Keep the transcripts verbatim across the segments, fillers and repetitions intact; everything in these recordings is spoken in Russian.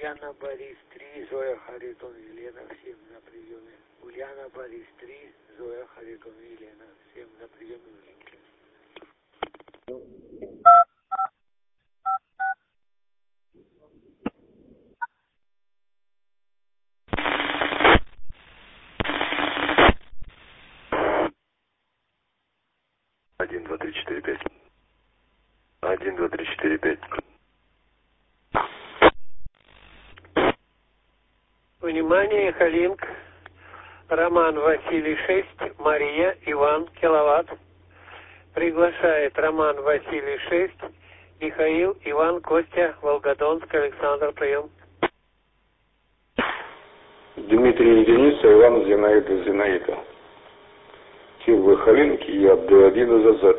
Ульяна Борис три, Зоя Харитон Елена, всем на приеме. Ульяна Борис три, Зоя Харитон Елена, всем на приеме в линке. Один, два, три, четыре, пять. Один, два, три, четыре, пять. Внимание, Эхолинк. Роман Василий шесть, Мария Иван Киловатт. Приглашает Роман Василий шесть, Михаил Иван Костя, Волгодонск, Александр, прием. Дмитрий Единица, Иван Зинаида Зинаида. Кирвы Халинки и Абду один из АЗ.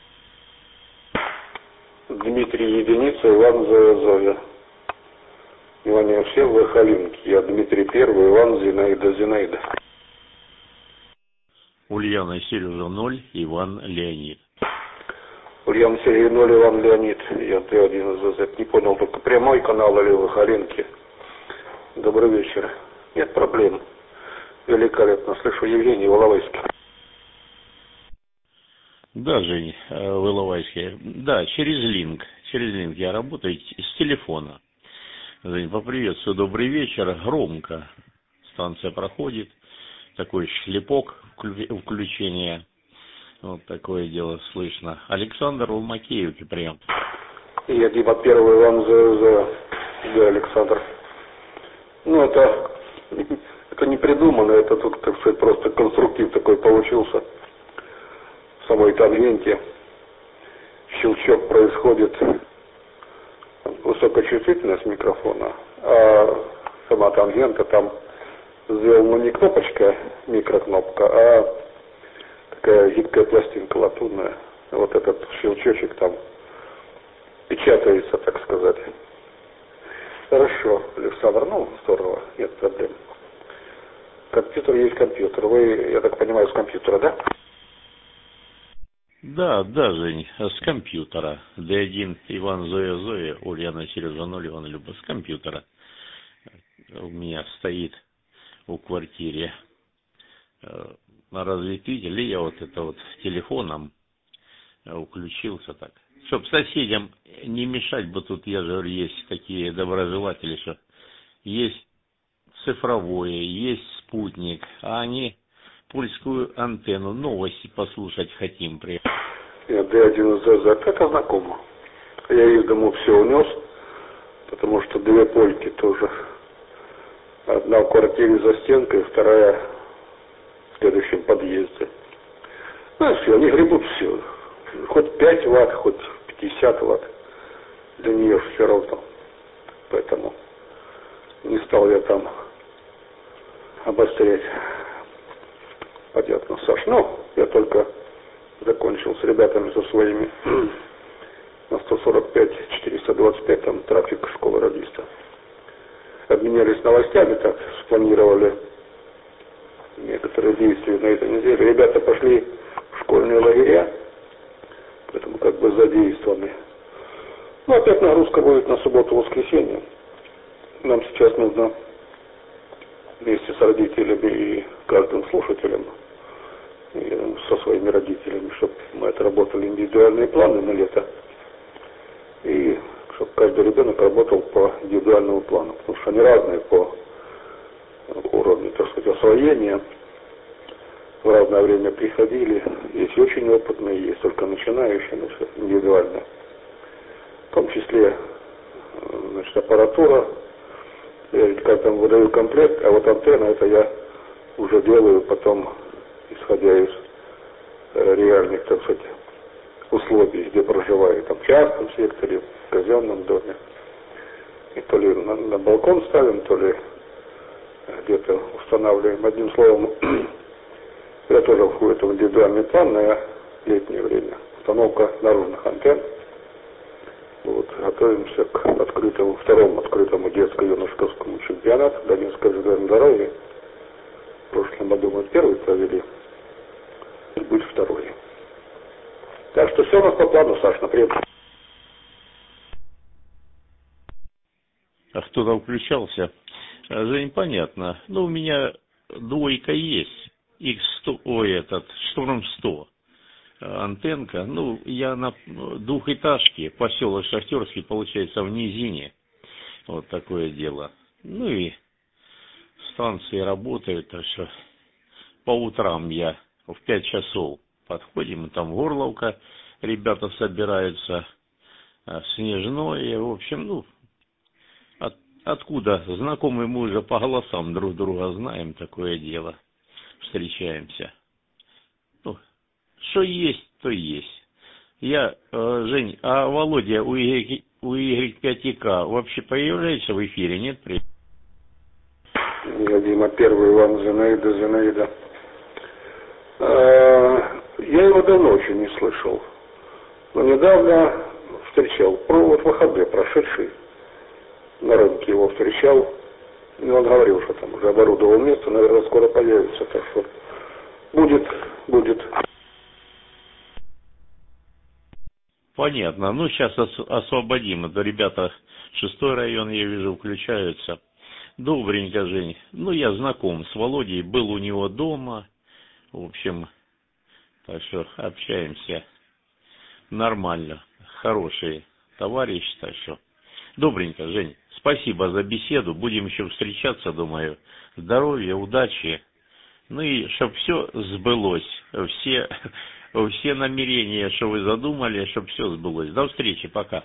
Дмитрий Единица, Иван Зоя Зоя. Внимание, все в Халинки. Я Дмитрий Первый, Иван Зинаида Зинаида. Ульяна Сережа ноль, Иван Леонид. Ульяна Сергей ноль, Иван Леонид. Я Т один из АЗ. Не понял, только прямой канал или в Халинки. Добрый вечер. Нет проблем. Великолепно. Слышу, Евгений Воловайский. Да, Жень, в Иловайске. Да, через линк. Через линк я работаю с телефона. Жень, поприветствую, добрый вечер. Громко станция проходит. Такой шлепок включения. Вот такое дело слышно. Александр в Макеевке прям. Я Дима Первый, Иван за, за, да, Александр. Ну, это, это не придумано, это тут, так сказать, просто конструктив такой получился. В самой тангенте щелчок происходит, высокочувствительность микрофона, а сама тангента там сделана не кнопочка, микрокнопка, а такая гибкая пластинка латунная. Вот этот щелчочек там печатается, так сказать. Хорошо, Александр, ну, здорово, нет проблем. Компьютер есть компьютер. Вы, я так понимаю, с компьютера, да? Да, да, Жень, с компьютера. Д один Иван Зоя Зоя, Ульяна Сережа ноль, Иван Люба, с компьютера. У меня стоит у квартире на разветвителе, я вот это вот телефоном включился так. Чтоб соседям не мешать, бы тут, я же говорю, есть такие доброжелатели, что есть цифровое, есть спутник, а они польскую антенну, новости послушать хотим. Я Д один из АЗ, это знакомо. Я из дому все унес, потому что две польки тоже. Одна в квартире за стенкой, вторая в следующем подъезде. Знаешь, они гребут все. Хоть пять ватт, хоть пятьдесят ватт. Для нее все равно. Поэтому не стал я там обострять. Понятно, Саш. Ну, я только закончил с ребятами со своими на сто сорок пять четыреста двадцать пять, там трафик школы радиста. Обменялись новостями, так спланировали некоторые действия на этой неделе. Ребята пошли в школьные лагеря, поэтому как бы задействованы. Ну, опять нагрузка будет на субботу-воскресенье. Нам сейчас нужно вместе с родителями и каждым слушателем, и со своими родителями, чтобы мы отработали индивидуальные планы на лето. И чтобы каждый ребенок работал по индивидуальному плану, потому что они разные по уровню, так сказать, освоения. В разное время приходили. Есть очень опытные, есть только начинающие, но все индивидуально. В том числе, значит, аппаратура. Я как там выдаю комплект, а вот антенна, это я уже делаю потом, исходя из э, реальных, так сказать, условий, где проживаю, там в частном секторе, в казенном доме. И то ли на, на балкон ставим, то ли где-то устанавливаем. Одним словом, это тоже входит в индивидуальный план на летнее время. Установка наружных антенн. Вот, готовимся к открытому, второму открытому детско-юношескому чемпионату Донецкой железной дороги. В прошлом году мы первый провели, и будет второй. Так что все у нас по плану, Саш, например. а кто-то включался. Жень, понятно. Ну, у меня двойка есть. икс сто, ой, этот, Шторм сто. Антенка. Ну, я на двухэтажке, поселок Шахтерский, получается, в низине. Вот такое дело. Ну и станции работают, так что по утрам я в пять часов подходим, и там Горловка, ребята собираются, Снежное, в общем, ну, от, откуда знакомые мы уже по голосам друг друга знаем, такое дело, встречаемся. Ну, что есть, то есть. Я, э, Жень, а Володя у Y, у Y пять К вообще появляется в эфире, нет? Я, Дима, первый, Иван, Зинаида, Зинаида. А, я его давно очень не слышал. Но недавно встречал, про вот в ВХД прошедший, на рынке его встречал. И он говорил, что там уже оборудовал место, наверное, скоро появится. Так что будет, будет. Понятно. Ну, сейчас ос- освободим. Это ребята, шестой район, я вижу, включаются. Добренько, Жень. Ну, я знаком с Володей, был у него дома. В общем, так что общаемся нормально. Хороший товарищ, так что. Добренько, Жень. Спасибо за беседу. Будем еще встречаться, думаю. Здоровья, удачи. Ну и чтобы все сбылось. Все, все намерения, что вы задумали, чтобы все сбылось. До встречи, пока.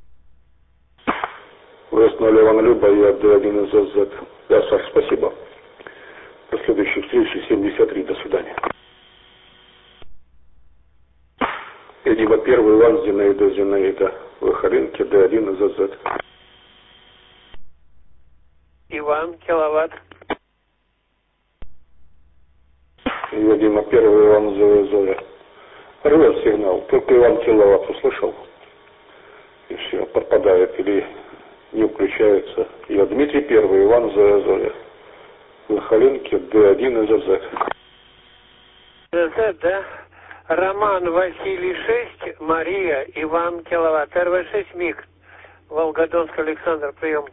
Весна Ивана Люба, я Д один из ЗЗ. Да, Саш, спасибо. До следующей встречи, семьдесят три, до свидания. Я Дима первый, Иван, Зинаида, Зинаида. Выхоринки, Д один из ЗЗ. Иван, киловатт. Я Дима первый, Иван, Зоя, Зоя. Рвет сигнал, только Иван киловатт услышал. И все, подпадает или не включается. Я Дмитрий первый, Иван, Зоя, Зоя. Выхолинки, Д один из ЗЗ. ЗЗ, да? Роман, Василий шесть, Мария, Иван, киловатт. Р В шесть, МИГ. Волгодонск, Александр, прием.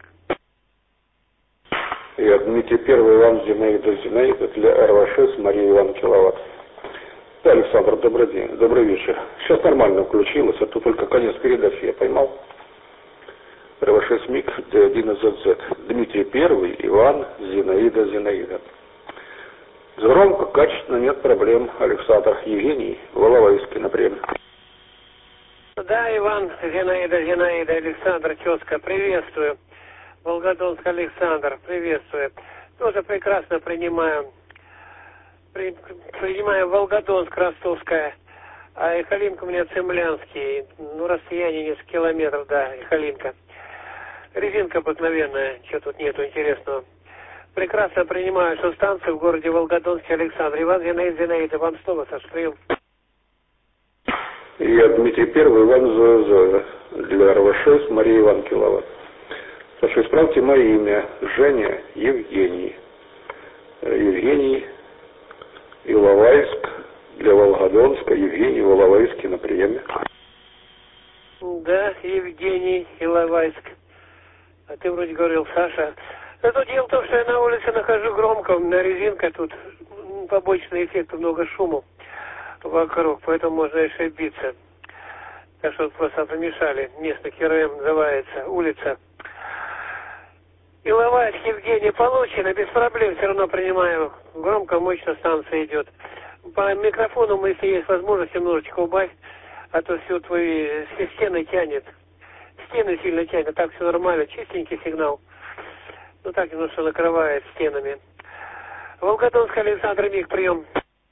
Я Дмитрий первый, Иван, Зинаида, Зинаида для Р В шесть, Мария, Иван, киловатт. Да, Александр, добрый день, добрый вечер. Сейчас нормально включилось, а то только конец передачи я поймал. Р В шесть, МИГ, Д один из ЗЗ. Дмитрий первый, Иван, Зинаида, Зинаида. Громко, качественно, нет проблем. Александр, Евгений, Воловайский, например. Да, Иван, Зинаида, Зинаида, Александр, тезка, приветствую. Волгодонск, Александр, приветствую. Тоже прекрасно принимаю. При, принимаю Волгодонск, Ростовская. А Ихалинка у меня Цемлянский. Ну, расстояние несколько километров, да, Ихалинка. Резинка обыкновенная, что тут нету интересного. Прекрасно принимаю, что станция в городе Волгодонске, Александр. Иван, Зинаида, Зинаида, вам слово, Саш, прием. Я Дмитрий первый, Иван, Зоя, Зоя. Для Р В шесть, Мария, Иван, киловатт. Саша, исправьте мое имя. Женя, Евгений. Евгений, Иловайск. Для Волгодонска, Евгений, Воловайский, на приеме. Да, Евгений, Иловайск. А ты вроде говорил, Саша. Это дело в том, что я на улице нахожу громко, на резинке тут побочный эффект, много шума вокруг, поэтому можно ошибиться. Так что просто помешали. Место КРМ называется, улица. Иловайск, Евгений, получено, без проблем, все равно принимаю. Громко, мощно станция идет. По микрофону, если есть возможность, немножечко убавь, а то все твои стены тянет. Стены сильно тянет, так все нормально, чистенький сигнал. Ну так немножко накрывает стенами. Волгодонск, Александр, МИГ, прием.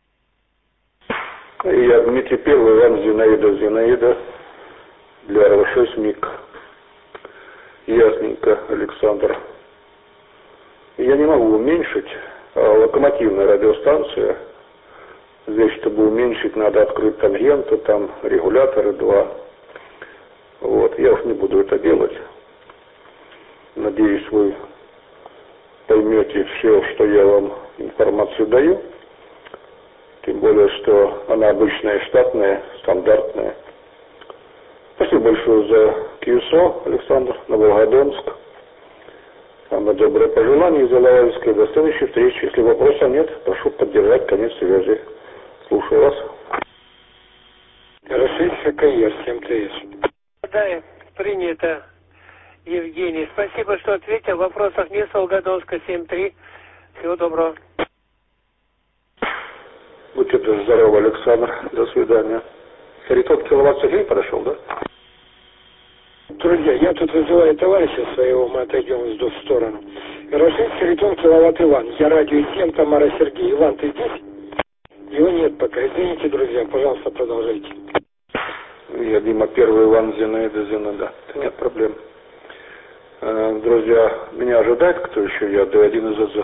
Я Дмитрий первый, Иван, Зинаида, Зинаида. Для Р В шесть, МИГ. Ясненько, Александр. Я не могу уменьшить. А локомотивная радиостанция. Здесь, чтобы уменьшить, надо открыть тангенты, там регуляторы два. Вот, я уж не буду это делать. Надеюсь, вы поймете все, что я вам информацию даю. Тем более, что она обычная, штатная, стандартная. Спасибо большое за КЮСО, Александр, на Волгодонск. Спасибо, доброе пожелание из Иловайска. До следующей встречи. Если вопросов нет, прошу поддержать конец связи. Слушаю вас. Российская КС, семь ТС. Да, принято, Евгений. Спасибо, что ответил. Вопросов нет. Волгодонска, семь три. Всего доброго. Будьте здоровы, Александр. До свидания. Харитон киловатт Сергей подошел, да? Друзья, я тут вызываю товарища своего, мы отойдем в сторону. Рожить Харитон киловатт Иван. Я радио семь, Тамара Сергей. Иван, ты здесь? Его нет пока. Извините, друзья, пожалуйста, продолжайте. Я Дима, первый Иван, Зинаида, Зинаида. Нет проблем. Друзья, меня ожидает кто еще? Я Д один из АЗ.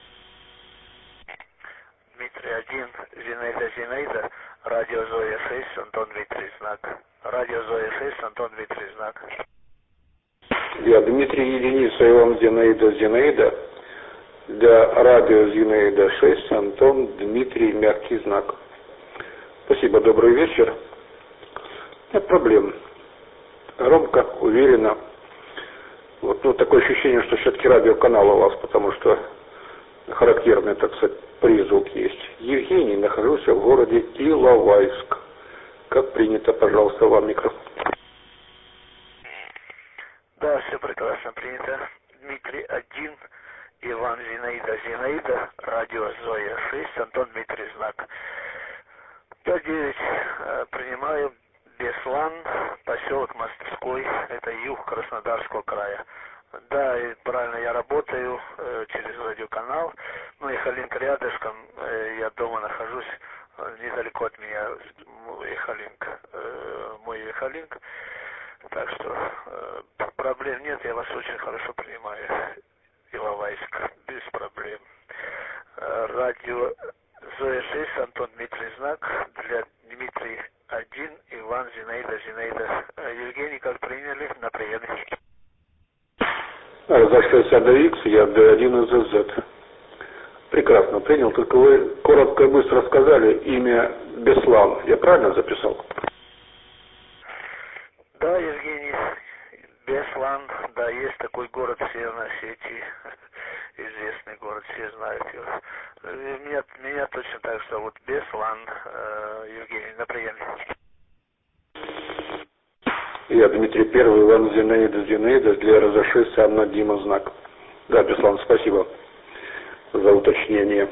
Дмитрий один, Зинаида, Зинаида, радио Зоя шесть, Антон Дмитрий, знак. Радио Зоя шесть, Антон Дмитрий, знак. Я Дмитрий Единица, Иван, Зинаида, Зинаида. Для радио Зинаида шесть, Антон Дмитрий, мягкий знак. Спасибо, добрый вечер. Нет проблем. Громко, уверенно. Вот, ну, такое ощущение, что все-таки радиоканал у вас, потому что характерный, так сказать, призвук есть. Евгений, нахожусь в городе Иловайск. Как принято, пожалуйста, вам микрофон. Да, все прекрасно принято. Дмитрий один, Иван, Зинаида, Зинаида, радио Зоя шесть, Антон Дмитрий, знак. пять девять, принимаю. Беслан, поселок Мостовской, это юг Краснодарского края. Да, и правильно, я работаю э, через радиоканал, ну и Халинка рядышком, э, я дома нахожусь, э, недалеко от меня Ихалинк, э, мой Ихалинк, так что э, проблем нет, я вас очень хорошо принимаю, Иловайск, без проблем. Э, радио Зоя шесть, Антон Дмитрий, знак, для Дмитрий один, Иван, Зинаида, Зинаида. Евгений, как приняли на приеме? Разошлись до Икс, я Д один из АЗ. Прекрасно принял, только вы коротко и быстро сказали имя Беслан. Я правильно записал? Да, Евгений, Беслан, да, есть такой город в Северной Осетии, известный город, все знают его. Меня, меня точно так же зовут Беслан, э, Евгений, на приеме. Я Дмитрий Первый, Иван, Зинаида, Зинаида, для разошедшейся Анна, Дима, знак. Да, Беслан, спасибо за уточнение.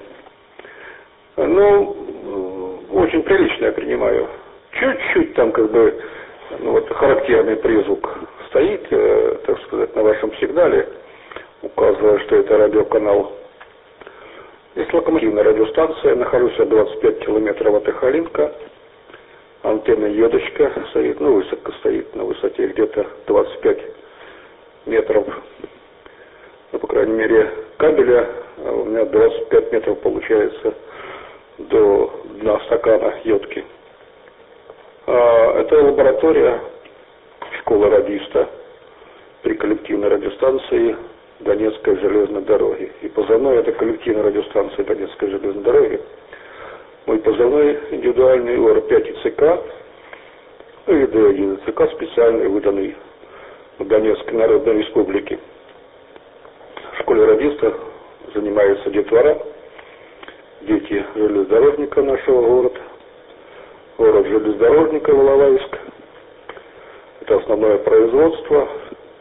Ну, очень прилично я принимаю. Чуть-чуть там как бы, ну вот характерный призвук стоит, э, так сказать, на вашем сигнале, указывая, что это радиоканал. Есть локомотивная радиостанция, нахожусь я двадцать пять километров от Ихалинка. Антенна Едочка стоит, ну высоко стоит, на высоте где-то двадцать пять метров. Ну, по крайней мере, кабеля а у меня двадцать пять метров получается до дна стакана йодки. А, это лаборатория школы радиста при коллективной радиостанции Донецкой железной дороги. И позывной это коллективная радиостанция Донецкой железной дороги. Мой позывной индивидуальный ОР пять и ЦК, ну и Д один ЦК специальный, выданный в Донецкой Народной Республике. В школе радиста занимаются детвора, дети железнодорожника нашего города, город железнодорожника Иловайск. Это основное производство.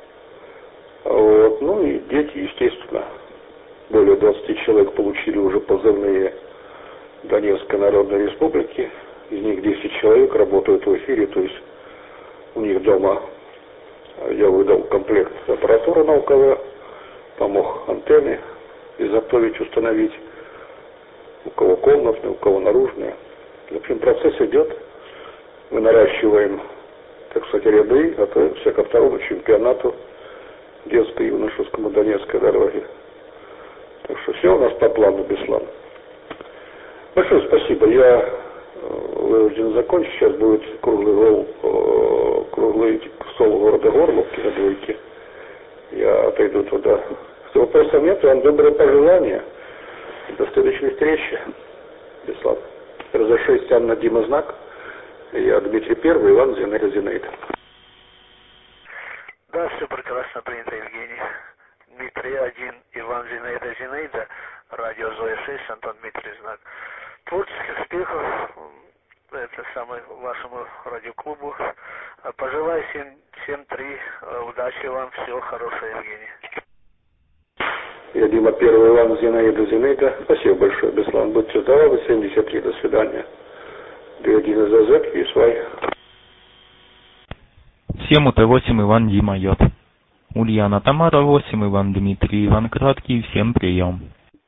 Вот. Ну и дети, естественно, более двадцати человек получили уже позывные Донецкой Народной Республики. Из них десять человек работают в эфире, то есть у них дома я выдал комплект аппаратуры науковой, помог антенны изготовить, установить, у кого комнатные, у кого наружные. В общем, процесс идет. Мы наращиваем, так сказать, ряды, готовимся ко второму чемпионату детской и юношескому Донецкой дороги. Так что все у нас по плану, Беслан. Большое спасибо. Я вынужден закончить. Сейчас будет круглый, гол, круглый стол города Горловки на двойке. Я отойду туда. Если вопросов нет, вам доброе пожелание. До следующей встречи. Беслан. Разошесть Анна, Дима, знак. Я Дмитрий Первый, Иван, Зинаида, Зинаида. Да, все прекрасно принято, Евгений. Дмитрий Дмитрий один, Иван Зинаида Зинаида, радио Зоя шесть, Антон Дмитрий Знак. Творческих успехов, это самое, вашему радиоклубу. Пожелаю семь три, удачи вам, всего хорошего, Евгений. Я Дима Первый, Иван Зинаида Зинаида. Спасибо большое, Беслан. Будьте здоровы, семьдесят три, до свидания. Д один из АЗ, Юсвай. Всем УТ восемь, Иван Дима Йод. Ульяна Тамара восемь, Иван Дмитрий, Иван Краткий, всем прием.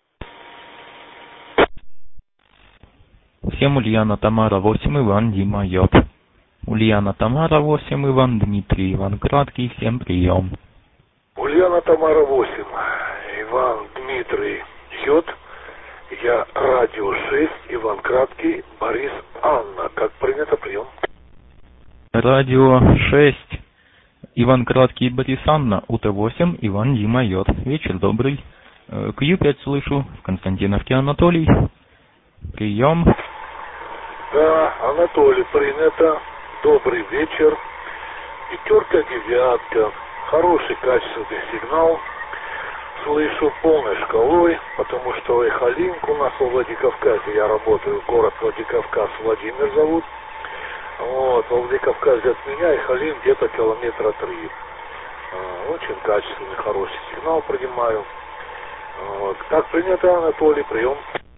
Всем Ульяна Тамара восемь, Иван Дима Йод. Ульяна Тамара восемь, Иван Дмитрий, Иван Краткий, всем прием. Ульяна Тамара восемь, Иван Дмитрий Йод. Я радио шесть, Иван Краткий, Борис Анна. Как принято, прием. Радио шесть, Иван Краткий, Борис Анна, УТ восемь, Иван Дима Йод. Вечер добрый. Кью пять слышу, в Константиновке Анатолий. Прием. Да, Анатолий, принято. Добрый вечер. Пятерка, девятка. Хороший качественный сигнал. Слышу полной шкалой, потому что Эхолинк у нас во Владикавказе. Я работаю, город Владикавказ, Владимир зовут. Вот, во Владикавказе от меня Эхолинк где-то километра три. Очень качественный, хороший сигнал принимаю. Вот. Как принято, Анатолий, прием.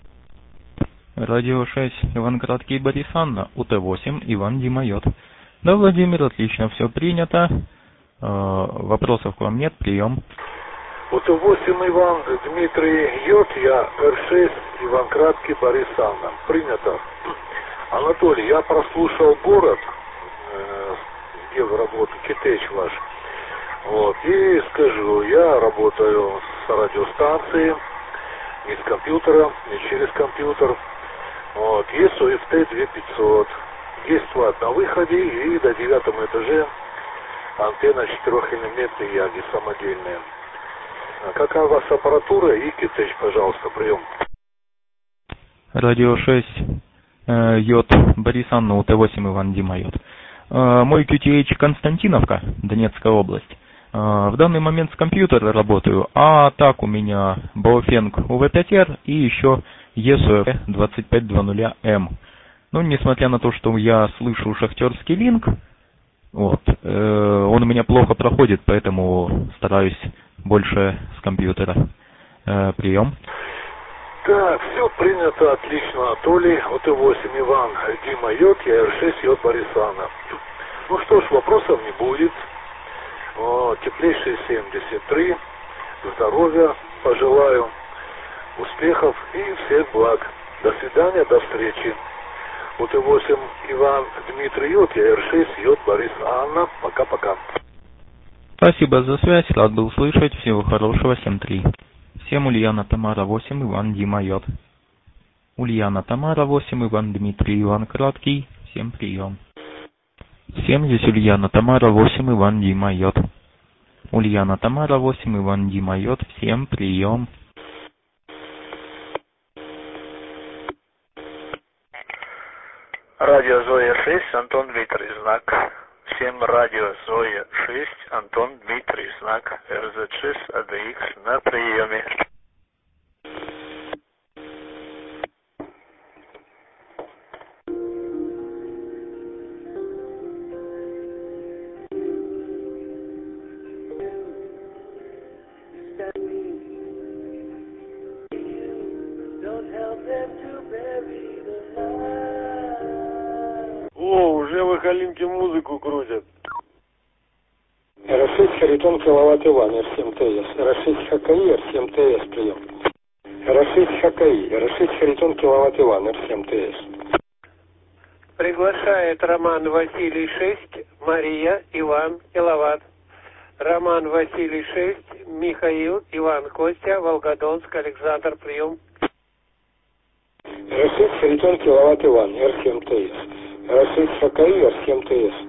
Радио шесть, Иван Краткий, Борис Анна, УТ восемь, Иван Дима Йод. Да, Владимир, отлично, все принято. Э, вопросов к вам нет, прием. УТ восемь, Иван Дмитрий Йод, я Р шесть, Иван Краткий, Борис Анна. Принято. Анатолий, я прослушал город, э, где вы работаете, Китеч ваш. Вот, и скажу, я работаю с радиостанцией, не с компьютера, не через компьютер. Вот, есть ОФТ две тысячи пятьсот, есть ватт на выходе и до девятом этаже антенна четырехэлементной яги самодельная. А какая у вас аппаратура и Китеч, пожалуйста, прием. Радио шесть, э, Йод, Борис Анна, УТ восемь, Иван Дима Йод. Э, мой кью ти эйч Константиновка, Донецкая область. Э, в данный момент с компьютера работаю, а так у меня Baofeng У Ви пять эр и еще и эс о эф двадцать пять двадцать эм. Ну, несмотря на то, что я слышу шахтерский линк, вот, э, он у меня плохо проходит, поэтому стараюсь больше с компьютера. Э, прием. Так, все принято, отлично, Анатолий. УТ восемь, Иван Дима Йод, я Р шесть, Йод Борис Анна. Ну что ж, вопросов не будет. О, теплейшие семьдесят три. Здоровья пожелаю, успехов и всех благ. До свидания, до встречи. УТ восемь, Иван Дмитрий Йод, я Р шесть, Йод Борис Анна. Пока-пока. Спасибо за связь, рад был слышать. Всего хорошего, семь три. Всем Ульяна Тамара восемь, Иван Дима Йод. Ульяна Тамара восемь, Иван Дмитрий, Иван Краткий. Всем прием. Всем здесь Ульяна Тамара восемь, Иван Дима Йод. Ульяна Тамара восемь, Иван Дима Йод. Всем прием. Радио Зоя шесть, Антон Дмитрий Знак. Всем радио Зоя шесть, Антон Дмитрий Знак, Р З шесть, А Д Х на приеме. О, уже в Эхолинке музыку крутят. Р шесть Харитон киловатт Иван, Р семь Т С. Р шесть Х К И, Р семь Т С, прием. Р шесть Х К И, Р шесть Харитон киловатт Иван, Р семь Т С. Приглашает Роман Василий шесть, Мария, Иван, киловатт. Роман Василий шесть, Михаил, Иван, Костя, Волгодонск, Александр, прием. Р шесть Харитон киловатт Иван, Р семь Т С. Р шесть Х К И, Р семь Т С.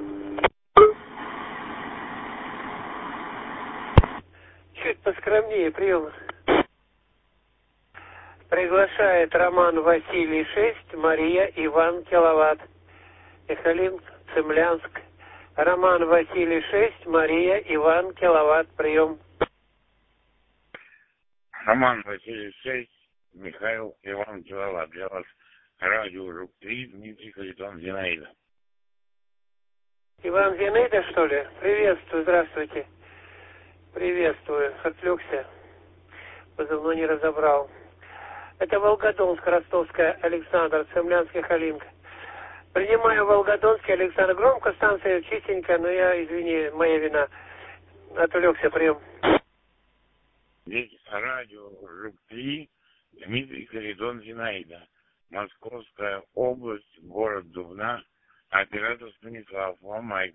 Чуть поскромнее, прием. Приглашает Роман Василий шесть, Мария, Иван, киловатт. Эхолинк, Цемлянск. Роман Василий шесть, Мария, Иван, киловатт, прием. Роман Василий шесть, Михаил Иван Киловатт. Для вас радио Жук три, Дмитрий Харитон Зинаида. Иван Зинаида, что ли? Приветствую, здравствуйте. Приветствую. Отвлекся. Позывной не разобрал. Это Волгодонск, Ростовская, Александр, Цемлянский, Халинка. Принимаю Волгодонский, Александр. Громко, станция чистенькая, но я, извини, моя вина. Отвлекся, прием. Здесь радио Жук три, Дмитрий Харитон Зинаида. Московская область, город Дубна, оператор Станислав, вам майк.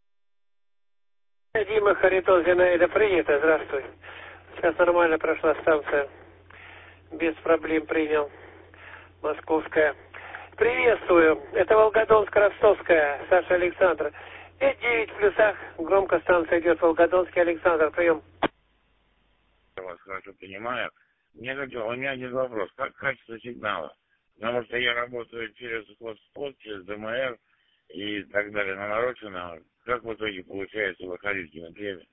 Дима Харитон Зинаида, принято, здравствуй. Сейчас нормально прошла станция. Без проблем принял. Московская. Приветствую. Это Волгодонск, Ростовская, Саша Александр. пять девять в плюсах. Громко станция идет. Волгодонский, Александр. Прием. Я вас хорошо понимаю. Мне хотел, у меня один вопрос. Как качество сигнала? Потому что я работаю через Хостспот, через ДМР и так далее, наморочено. Как в итоге получается выходить на время?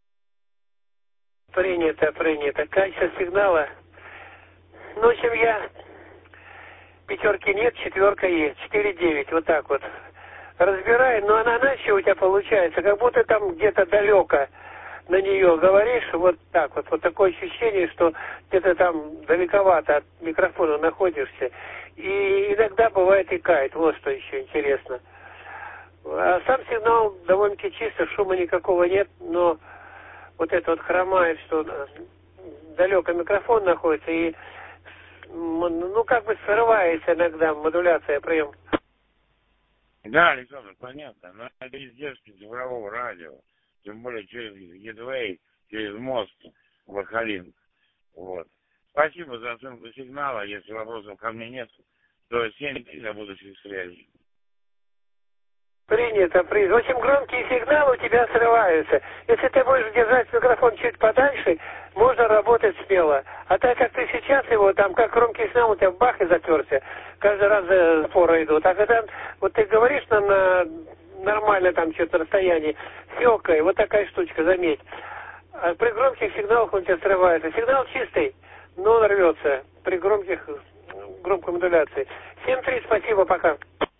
Принято, принято. Качество сигнала. Ну, в общем, я... Пятерки нет, четверка есть. четыре девять, вот так вот. Разбирай, но она иначе у тебя получается, как будто там где-то далеко на нее говоришь, вот так вот. Вот такое ощущение, что где-то там далековато от микрофона находишься. И иногда бывает и кает. Вот что еще интересно. А сам сигнал довольно-таки чисто, шума никакого нет, но вот это вот хромает, что далеко микрофон находится и, ну, как бы срывается иногда модуляция, прием. Да, Александр, понятно, но это издержки цифрового радио, тем более через Гидвей, через мост в Ахалин. Вот. Спасибо за оценку сигнала, если вопросов ко мне нет, то семь три до будущих связей. Принято, принято. Очень громкие сигналы у тебя срываются. Если ты будешь держать микрофон чуть подальше, можно работать смело. А так как ты сейчас его, там, как громкий сигнал, у тебя в бах и заперся. Каждый раз споры идут. А когда вот ты говоришь на, на нормально там что-то расстоянии, сёкай, вот такая штучка, заметь. А при громких сигналах он у тебя срывается. Сигнал чистый, но он рвется при громких, громкой модуляции. семь три, спасибо, пока.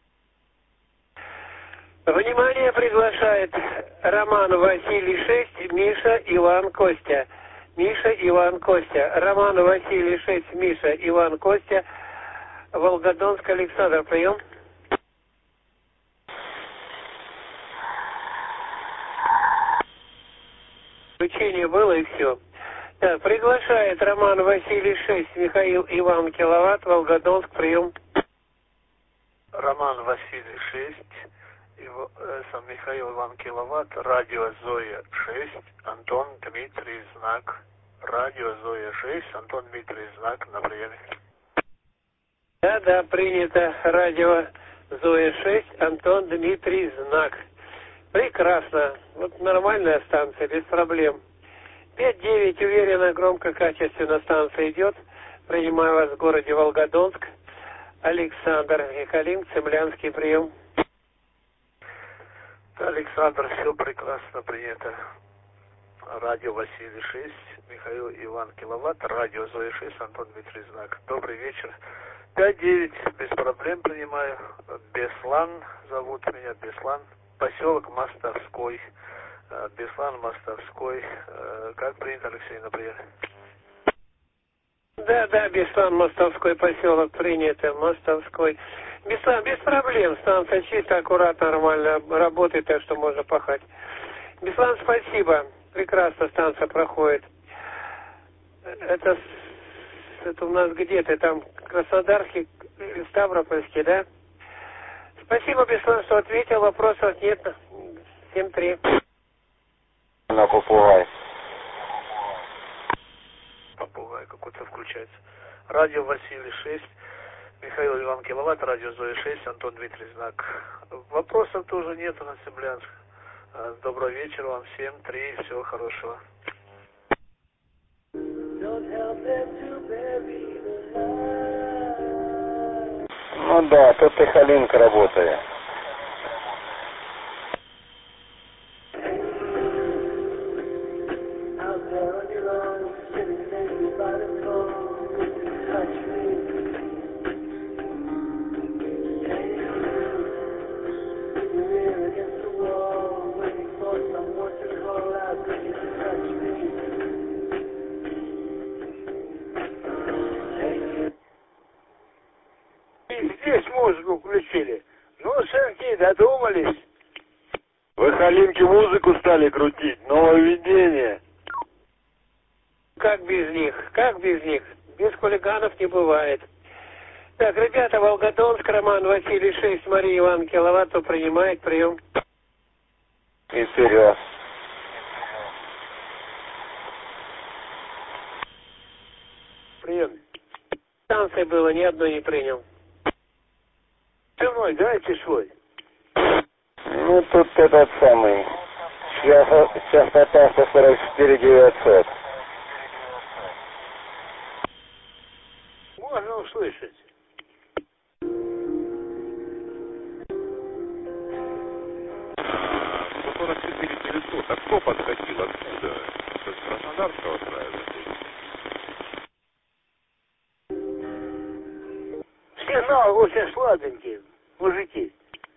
Внимание, приглашает Роман Василий шесть, Миша Иван Костя. Миша Иван Костя. Роман Василий шесть, Миша Иван Костя. Волгодонск, Александр, прием. Включение было и все. Да, приглашает Роман Василий шесть, Михаил Иван Киловатт, Волгодонск, прием. Роман Василий шесть. Его, э, сам Михаил Иван Киловатт, радио Зоя шесть, Антон Дмитрий Знак. Радио Зоя шесть, Антон Дмитрий Знак, на приеме. Да, да, принято. Радио Зоя шесть, Антон Дмитрий Знак. Прекрасно. Вот нормальная станция, без проблем. пять девять, уверенно, громко, качественно станция идет. Принимаю вас в городе Волгодонск. Александр Михалин, Цемлянский, прием. Александр, все прекрасно принято. Радио Василий шесть, Михаил Иван Киловатт, радио Зоя шесть, Антон Дмитрий Знак. Добрый вечер. пять девять, без проблем принимаю. Беслан, зовут меня Беслан. Поселок Мостовской. Беслан, Мостовской. Как принято, Алексей, на приеме? Да, да, Беслан, Мостовской поселок, принято, Мостовской. Беслан, без проблем, станция чисто, аккуратно, нормально работает, так что можно пахать. Беслан, спасибо, прекрасно станция проходит. Это, это у нас где-то, там Краснодарский, Ставропольский, да? Спасибо, Беслан, что ответил, вопросов нет. семь три. На попугай. Попугай какой-то включается. Радио Василий шесть, Михаил Иван Киловатт, радио Зоя шесть, Антон Дмитрий Знак. Вопросов тоже нету на Цемлянск. Доброго вечера вам всем, три, всего хорошего. Ну да, тут и Халинка работает. Out there on your own, sitting there by the выключили. Ну, сынки, додумались. Вы, Халимки, музыку стали крутить. Нововведение. Как без них? Как без них? Без хулиганов не бывает. Так, ребята, Волгодонск, Роман Василий шесть, Мария Иван Киловатту принимает прием. И вперед. Прием. Станции было, ни одной не принял. Ты мой, дайте свой. Ну, тут этот самый. Частота сто сорок четыре девятьсот. Можно услышать. сто сорок четыре девятьсот. А кто подходил откуда? С Краснодарского края? Сигнал очень сладенький, мужики.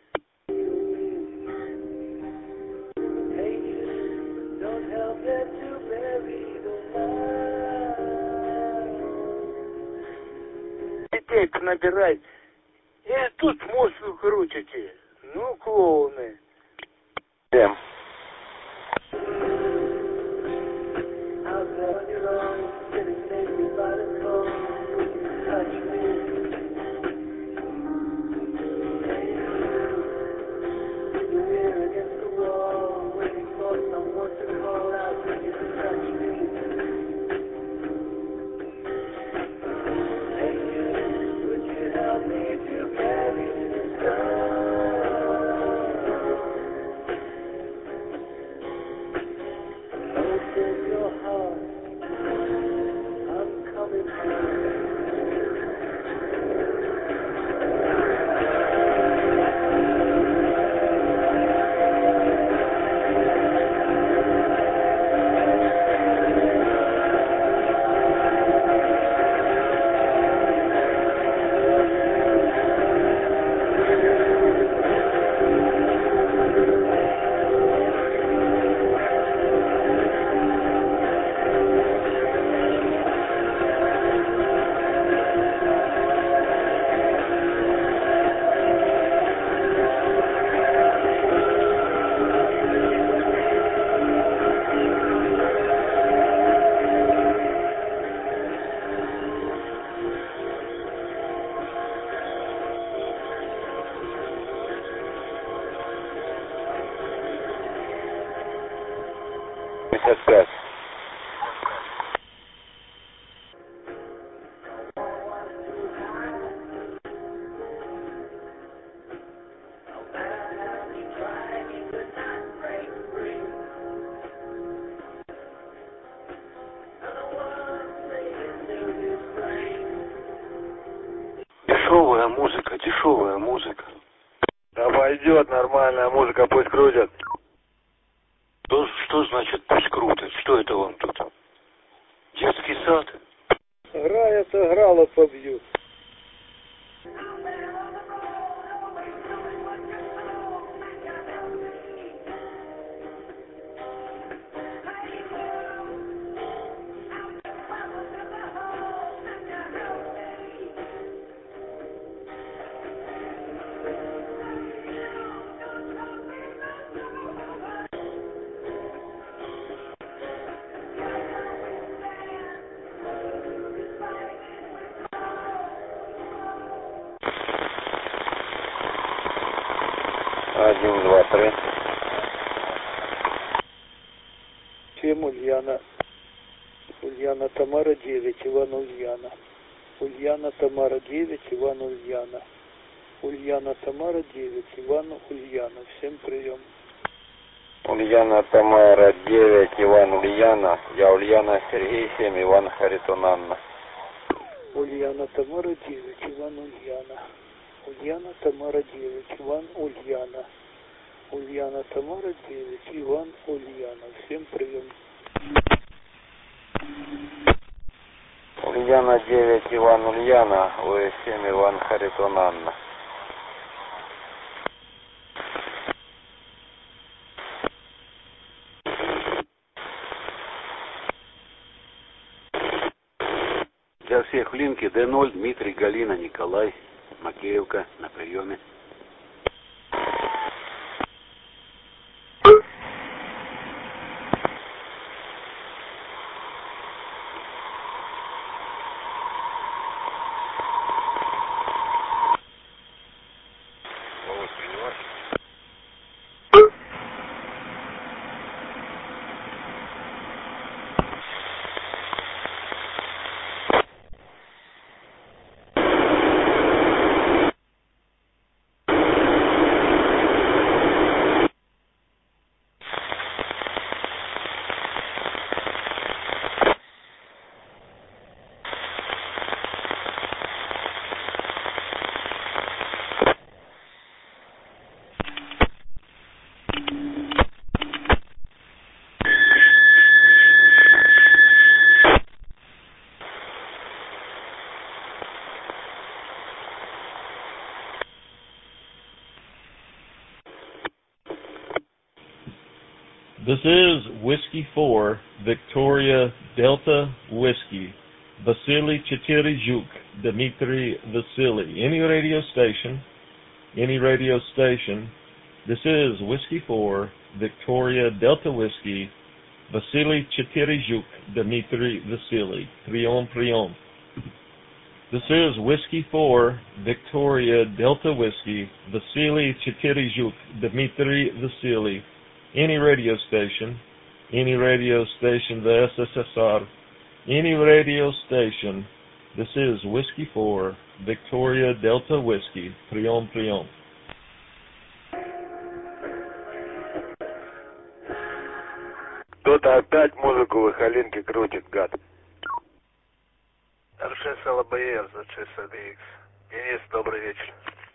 Детей набирать. И тут музыку крутите. Ну, клоуны. Всем. пятьдесят пять. Дешевая музыка, дешевая музыка. Да пойдет нормальная музыка, пусть крутят. Что, что значит пусть крутят? Что это вам тут? Детский сад? Грается, грало побьют. Один, два, три. Чем Ульяна? Ульяна Тамара девять, Иван Ульяна. Ульяна Тамара девять, Иван Ульяна. Ульяна Тамара девять, Иван Ульяна. Всем прием. Ульяна Тамара девять, Иван Ульяна. Я Ульяна Сергей семь, Иван Харитон Анна. Ульяна Тамара девять, Иван Ульяна. Ульяна Тамара девять, Иван Ульяна. Ульяна Тамара девять, Иван Ульяна. Всем прием. Ульяна девять, Иван Ульяна. Вы семь, Иван Харитон Анна. Для всех линки Д ноль, Дмитрий, Галина, Николай, Макеевка на приеме. This is Whiskey four, Victoria Delta Whiskey, Vasily Cheterizhuk, Dmitry Vasily. Any radio station, any radio station. This is Whiskey four, Victoria Delta Whiskey, Vasily Cheterizhuk, Dmitry Vasily. Priom, priom. This is Whiskey four, Victoria Delta Whiskey, Vasily Cheterizhuk, Dmitry Vasily. Any radio station, any radio station, the S S S R, any radio station. This is Whiskey four, Victoria Delta Whiskey. Прием, прием. Кто-то опять музыку в Ихалинке крутит, гад. эр шесть эл бэ эр за шесть эй ди икс. Денис, добрый вечер.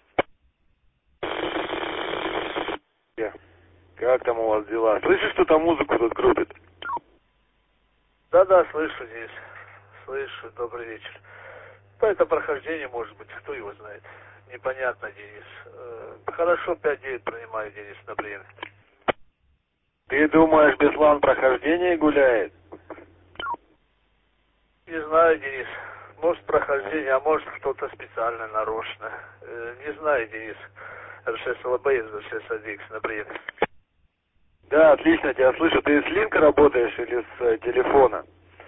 Yeah. Как там у вас дела? Слышишь, что там музыку тут крутит? Да-да, слышу, Денис. Слышу, добрый вечер. По это прохождение, может быть, кто его знает. Непонятно, Денис. Хорошо, пять девять принимаю, Денис, на прием. Ты думаешь, Беслан прохождение гуляет? Не знаю, Денис. Может, прохождение, а может, кто-то специально, нарочно. Не знаю, Денис. эр шесть эл бэ эр за шесть эй ди икс на прием. Да, отлично, тебя слышу. Ты с линка работаешь или с э, телефона?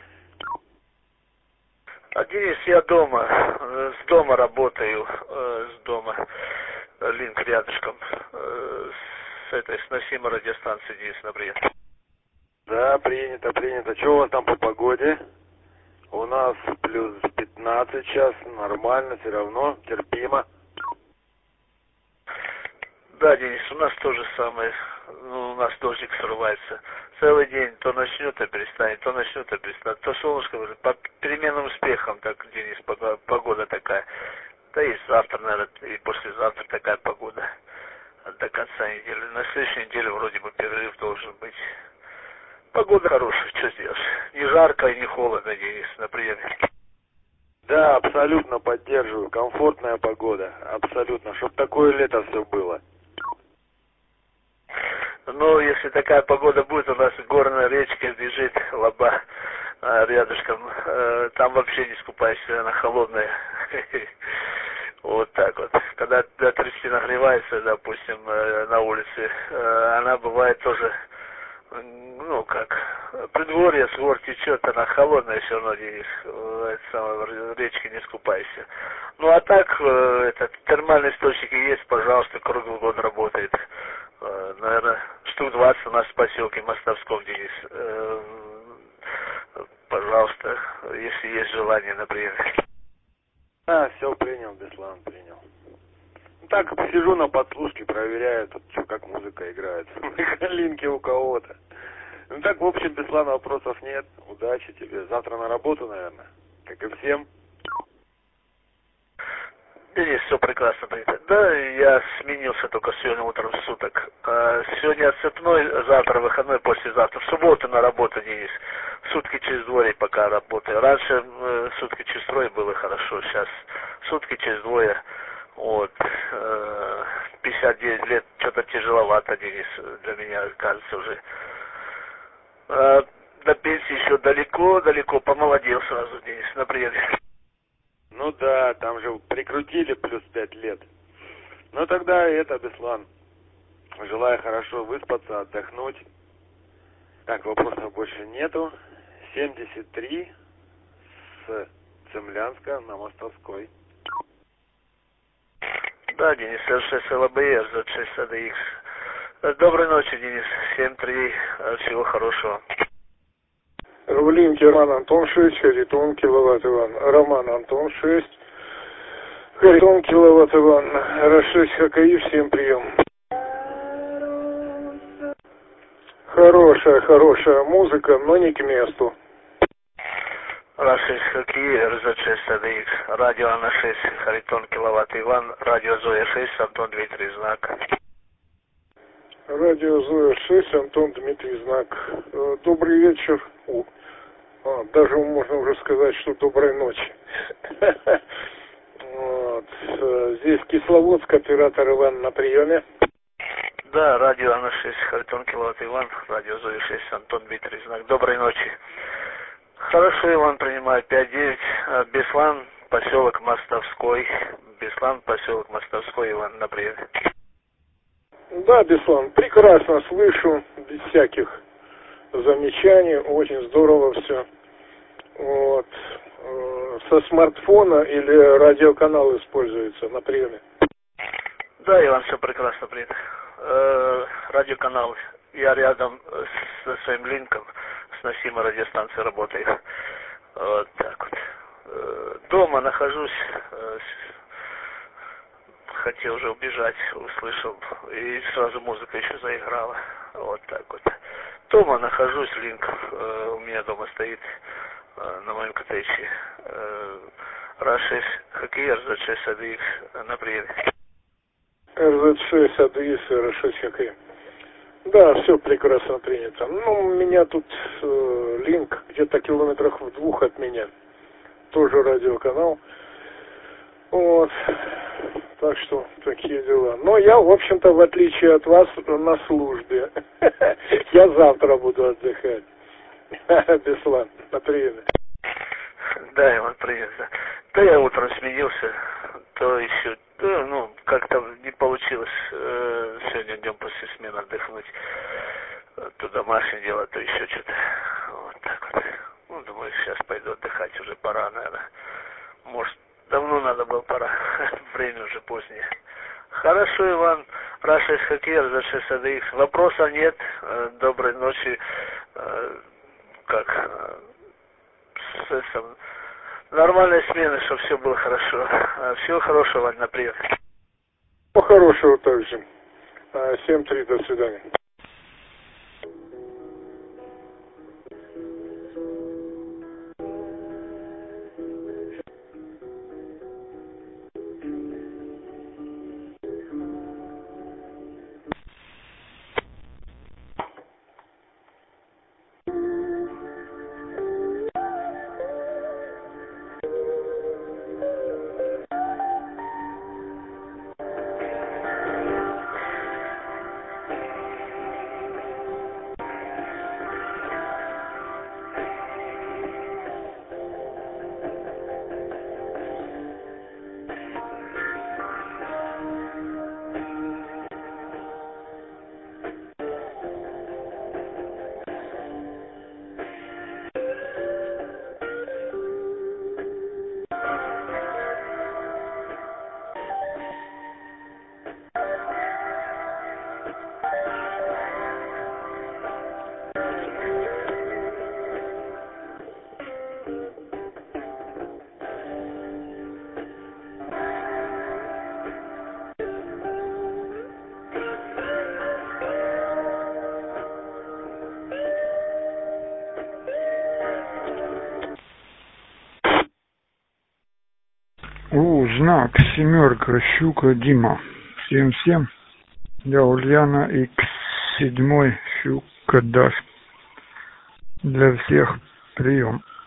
А, Денис, я дома. С дома работаю. Э, с дома. Линк рядышком. Э, с этой, с носимой радиостанции, Денис, на прием. Да, принято, принято. Что у вас там по погоде? У нас плюс пятнадцать сейчас. Нормально, все равно. Терпимо. Да, Денис, у нас то же самое. Ну, у нас дождик срывается. Целый день то начнет, а перестанет, то начнет, а перестанет. То солнышко, по переменным успехам, так, Денис, погода такая. Да и завтра, наверное, и послезавтра такая погода. До конца недели. На следующей неделе вроде бы перерыв должен быть. Погода хорошая, что сделаешь. Не жарко и не холодно, Денис, на приеме. Да, абсолютно поддерживаю. Комфортная погода. Абсолютно. Чтоб такое лето все было. Ну, если такая погода будет, у нас горная речка бежит, Лоба, рядышком. Там вообще не скупаешься, она холодная. Вот так вот. Когда до тридцати нагревается, допустим, на улице, она бывает тоже, ну как, предворье, с гор течет, она холодная все равно, Денис. Это самое, в речке не скупайся. Ну а так, этот, термальные источники есть, пожалуйста, круглый год работает. Наверное, штук двадцать у нас в поселке Мостовском, Денис. Пожалуйста, если есть желание, например. А, все, принял, Беслан, принял. Ну, так, посижу на подслушке, проверяю, тут что, как музыка играет. На линке у кого-то. Ну так, в общем, Беслан, вопросов нет. Удачи тебе. Завтра на работу, наверное, как и всем. Денис, все прекрасно принято. Да, я сменился только сегодня утром суток. А сегодня отцепной, завтра выходной, послезавтра. В субботу на работу, Денис. Сутки через двое пока работаю. Раньше э, сутки через трое было хорошо, сейчас сутки через двое. Вот. Э, пятьдесят девять лет, что-то тяжеловато, Денис, для меня, кажется, уже. А до пенсии еще далеко, далеко, помолодел сразу, Денис, на приеме. Ну да, там же прикрутили плюс пять лет. Ну тогда это, Беслан. Желаю хорошо выспаться, отдохнуть. Так, вопросов больше нету. семьдесят три с Цемлянска на Мостовской. Да, Денис, эр шесть эл бэ эр за шесть эй ди икс. Доброй ночи, Денис. семь три. Всего хорошего. В линке Роман Антон шесть, Харитон киловатт Иван. Роман Антон шесть, Харитон киловатт Иван. эр шесть ХКИ, всем прием. Хорошая, хорошая музыка, но не к месту. эр шесть ХКИ, эр зет шесть эй ди икс. Радио Анна шесть, Харитон киловатт Иван. Радио Зоя шесть, Антон Дмитрий Знак. Радио Зоя шесть, Антон Дмитрий Знак. Добрый вечер. А, даже можно уже сказать, что доброй ночи. Вот. Здесь Кисловодск, оператор Иван на приеме. Да, радио Анна шесть, Харитон Киловатт Иван, радио Зоя шесть, Антон Дмитрий Знак. Доброй ночи. Хорошо, Иван, принимаю пять девять, Беслан, поселок Мостовской. Беслан, поселок Мостовской, Иван, на приеме. Да, Беслан, прекрасно слышу, без всяких замечаний, очень здорово все. Вот. Со смартфона или радиоканал используется на приеме? Да, Иван, все прекрасно принято. Э, радиоканал. Я рядом со своим линком с носимой радиостанцией работаю. Вот так вот. Э, дома нахожусь. Э, хотел уже убежать, услышал. И сразу музыка еще заиграла. Вот так вот. Дома нахожусь, линк э, у меня дома стоит э, на моем коттедже. Э, РА-шесть, хоккей, РЗ-шесть, АДХ на приеме. РЗ-шесть, АДХ, РА-шесть, хоккей. Да, все прекрасно принято. Ну, у меня тут э, линк где-то километрах в двух от меня. Тоже радиоканал. Вот. Так что такие дела. Но я, в общем-то, в отличие от вас, на службе. Я завтра буду отдыхать. Беслан, на приеме. Да, Иван, привет. Да я утром сменился, то еще, да, ну, как-то не получилось э, сегодня днем после смены отдохнуть. То домашнее дело, то еще что-то. Вот так вот. Ну, думаю, сейчас пойду отдыхать, уже пора, наверное. Может, давно надо было, пора. Время уже позднее. Хорошо, Иван. РА-шесть, хоккей, РЗ-шесть, АДХ. Вопроса нет. Доброй ночи. Как? С этим... Нормальная смена, чтобы все было хорошо. Всего хорошего, Вань, на прием. Всего хорошего также. семь три, до свидания. О, знак, семерка, щука, Дима. Всем-всем. Я Ульяна, икс семь, щука, Даш. Для всех прием.